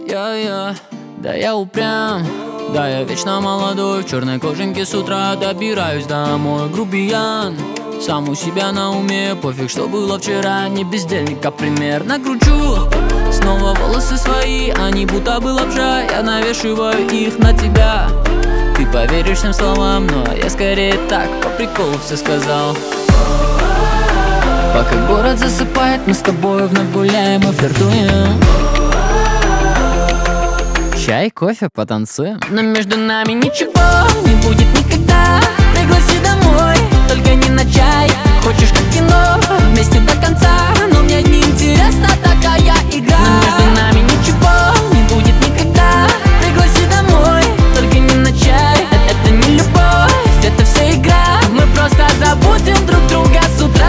Да я упрям, да я вечно молодой. В черной кожанке с утра добираюсь домой. Грубиян, сам у себя на уме. Пофиг, что было вчера, не бездельника пример. Накручу снова волосы свои, они будто бы лапша. Я навешиваю их на тебя. Ты поверишь всем словам, но я скорее так, по приколу все сказал. Пока город засыпает, мы с тобой вновь гуляем и флиртуем. Чай, кофе, потанцуем. Но между нами ничего не будет никогда. Пригласи домой, только не на чай. Хочешь как кино, вместе до конца. Но мне не интересна такая игра. Но между нами ничего не будет никогда. Пригласи домой, только не на чай. Это не любовь, это вся игра. Мы просто забудем друг друга с утра.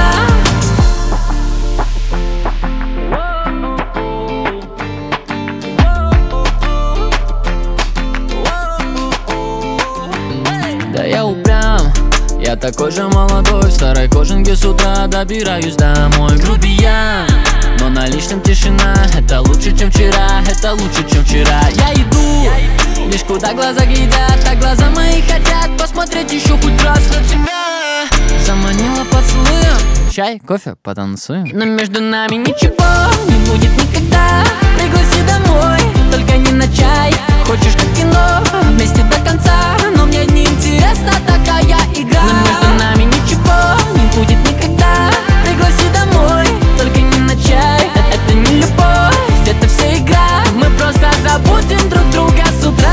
Да я упрям, я такой же молодой. В старой кожанке с утра добираюсь домой. Грубиян, но на личном тишина. Это лучше, чем вчера, это лучше, чем вчера. Я иду, лишь куда глаза глядят. А глаза мои хотят посмотреть еще хоть раз на тебя. Заманила поцелуем. Чай, кофе, потанцуем. Но между нами ничего не будет никогда. Пригласи домой, только не на чай. Хочешь как кино, вместе до конца. Но мне не интересна такая игра. Но между нами ничего не будет никогда. Пригласи домой, только не на чай. Это не любовь, это вся игра. Мы просто забудем друг друга с утра.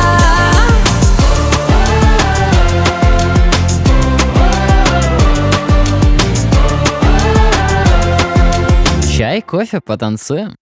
Чай, кофе, потанцуем.